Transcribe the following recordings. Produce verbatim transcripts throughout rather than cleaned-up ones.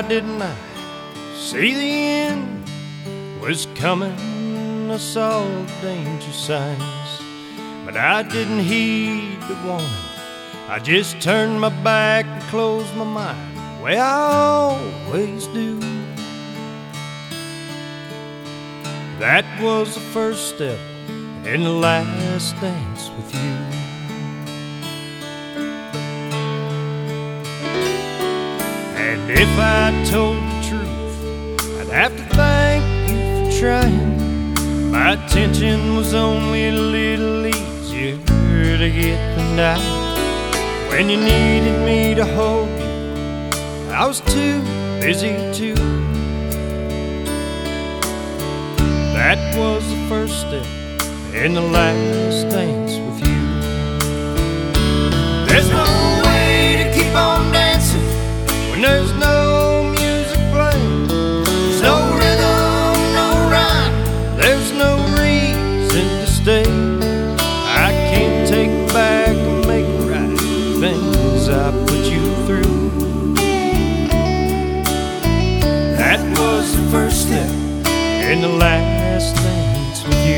didn't I see the end was coming? I saw danger signs, but I didn't heed the warning. I just turned my back and closed my mind, the way I always do. That was the first step in the last dance with you. And if I told the truth, I'd have to thank you for trying. My attention was only a little easier to get than I. When you needed me to hold you, I was too busy to. That was the first step in the last dance with you. There's no way to keep on dancing when there's no music playing. There's no rhythm, no rhyme. There's no reason to stay. I can't take back and make right things I put you through. That was the first step in the last dance with you.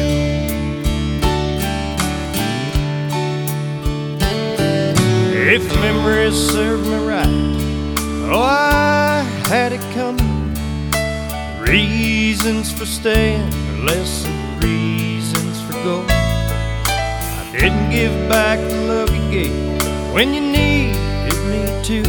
If memories serve me right, oh, I had it coming. Reasons for staying are less than reasons for going. I didn't give back the love you gave when you needed me to.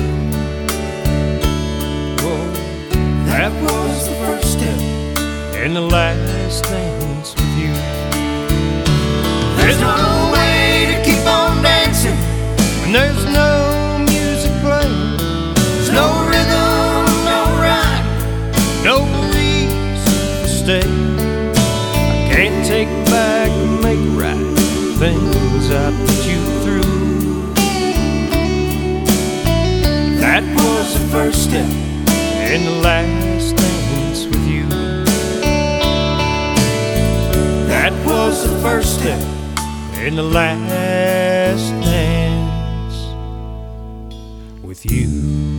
Whoa, that was the first step in the last dance with you. There's no way to keep on dancing when there's no music playing. There's no rhythm, no rhyme, no reason to stay. I can't take back and make right things I put you through. That was the first step in the last dance with you. That was the first step in the last dance with you.